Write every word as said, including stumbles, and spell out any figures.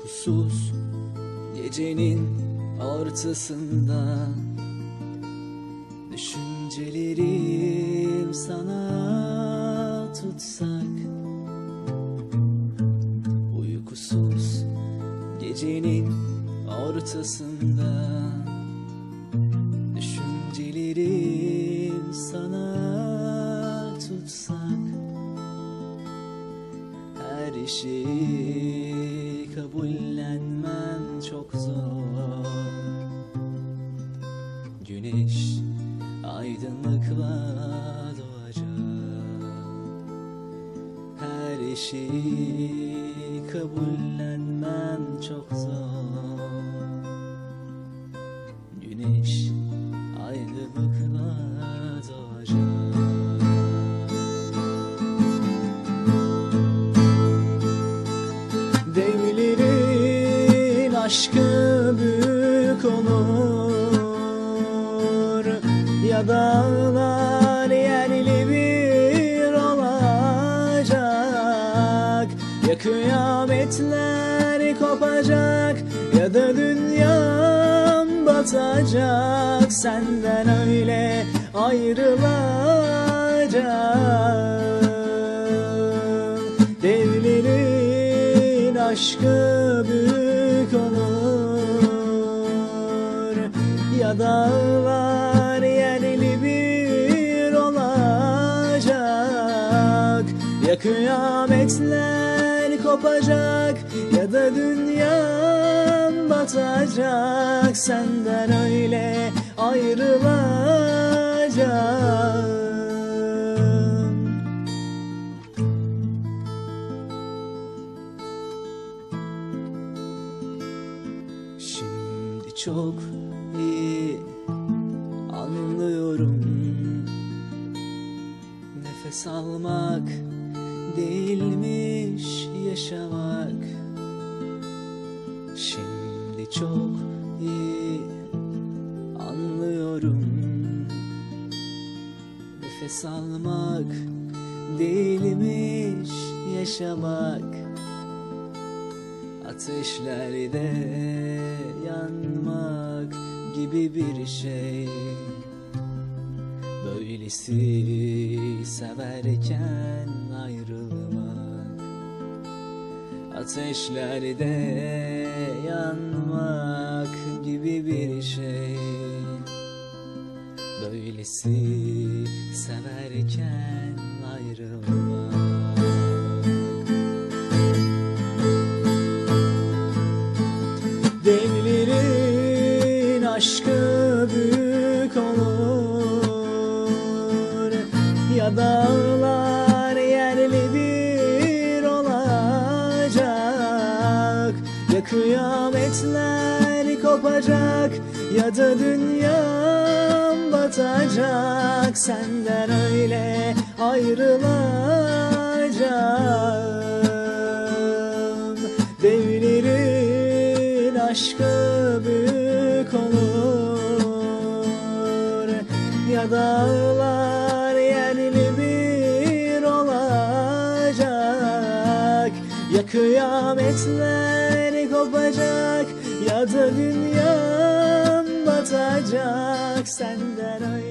Uykusuz gecenin ortasında düşüncelerim sana tutsak. Uykusuz gecenin ortasında düşüncelerim sana tutsak. Her şeyi kabullenmem çok zor. Güneş aydınlıkla doğacak. Her şeyi kabullenmem çok zor. Güneş aydınlıkla doğacak. Devlerin aşkı büyük olur, ya dağlar yerli bir olacak, ya kıyametler kopacak, ya da dünyam batacak, senden öyle ayrılacak. Devlerin aşkı büyük olur, ya dağlar yerli bir olacak, ya kıyametler kopacak, ya da dünyam batacak, senden öyle ayrılacak. Şimdi çok iyi anlıyorum, nefes almak değilmiş yaşamak. Şimdi çok iyi anlıyorum, nefes almak değilmiş yaşamak. Ateşlerde yanmak gibi bir şey, böylesi severken ayrılmak. Ateşlerde yanmak gibi bir şey, böylesi severken ayrılmak. Devlerin aşkı büyük olur, ya dağlar yerli bir olacak, ya kıyametler kopacak, ya da dünyam batacak, senden öyle ayrılacağım. Devlerin aşkı büyük olur, ya dağlar yerli bir olacak, ya kıyametler kopacak, ya da dünyam batacak, senden öyle